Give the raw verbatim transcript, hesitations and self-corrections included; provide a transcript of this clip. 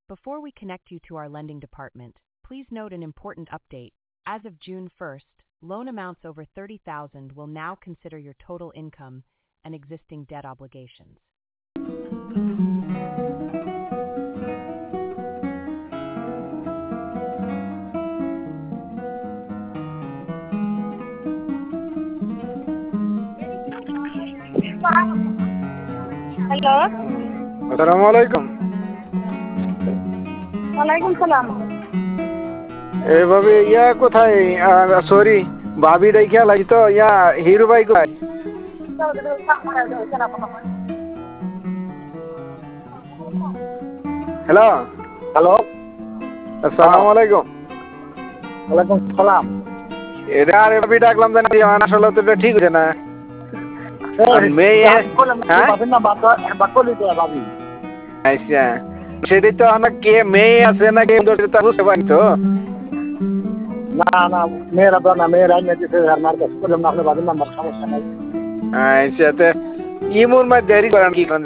Before we connect you to our lending department, please note an important update. As of June first, loan amounts over thirty thousand will now consider your total income and existing debt obligations. Hello, আসসালামু আলাইকুম। ওয়ালাইকুম সালাম। এভাবে ইয়া কোথায়? Sorry, ভাবি রেখে লাগি তো ইয়া হিরু ভাই কোথায়? হ্যালো হ্যালো, আসসালামু আলাইকুম। ওয়ালাইকুম সালাম। এটা আর ভাবি ডাকলাম জানি আসলে তো এটা ঠিক হচ্ছে না। মেয়ে হ্যাঁ আচ্ছা, সেটাই তো আমার কে মেয়ে আছে না কে বুঝতে পারি তো। না না, মেয়েরা তো না, মেয়েরা দিচ্ছে মার্কেট করলাম না, আপনার বাড়ির নাম্বার সমস্যা নাই। আচ্ছা, ইমুর মধ্যে দেরি করেন কি